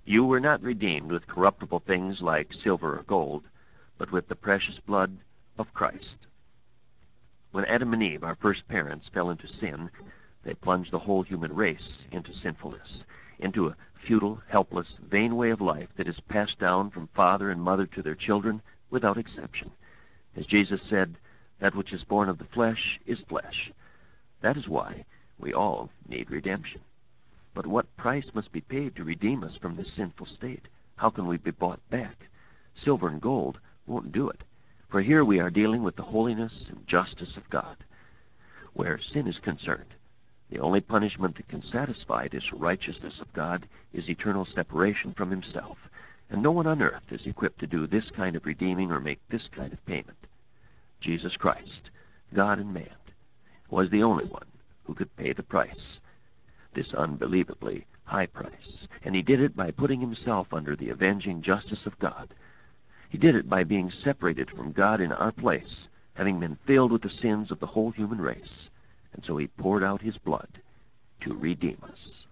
You were not redeemed with corruptible things like silver or gold, but with the precious blood of Christ. When Adam and Eve, our first parents, fell into sin, they plunged the whole human race into sinfulness, into a futile, helpless, vain way of life that is passed down from father and mother to their children without exception. As Jesus said, that which is born of the flesh is flesh. That is why we all need redemption. But what price must be paid to redeem us from this sinful state? How can we be bought back? Silver and gold won't do it, for here we are dealing with the holiness and justice of God. Where sin is concerned, the only punishment that can satisfy this righteousness of God is eternal separation from himself, and no one on earth is equipped to do this kind of redeeming or make this kind of payment. Jesus Christ, God and man, was the only one who could pay the price, this unbelievably high price, and he did it by putting himself under the avenging justice of God. He did it by being separated from God in our place, having been filled with the sins of the whole human race, and so he poured out his blood to redeem us.